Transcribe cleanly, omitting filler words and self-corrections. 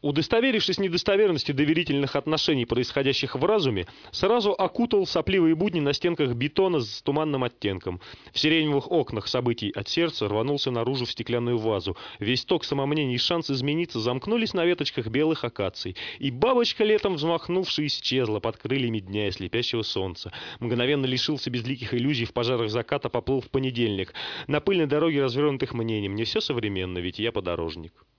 Удостоверившись в недостоверности доверительных отношений, происходящих в разуме, сразу окутал сопливые будни на стенках бетона с туманным оттенком. В сиреневых окнах событий от сердца рванулся наружу в стеклянную вазу. Весь ток самомнений и шанс измениться замкнулись на веточках белых акаций. И бабочка, летом взмахнувшая, исчезла под крыльями дня и слепящего солнца. Мгновенно лишился безликих иллюзий, в пожарах заката поплыл в понедельник. На пыльной дороге развернутых мнений. Мне все современно, ведь я подорожник.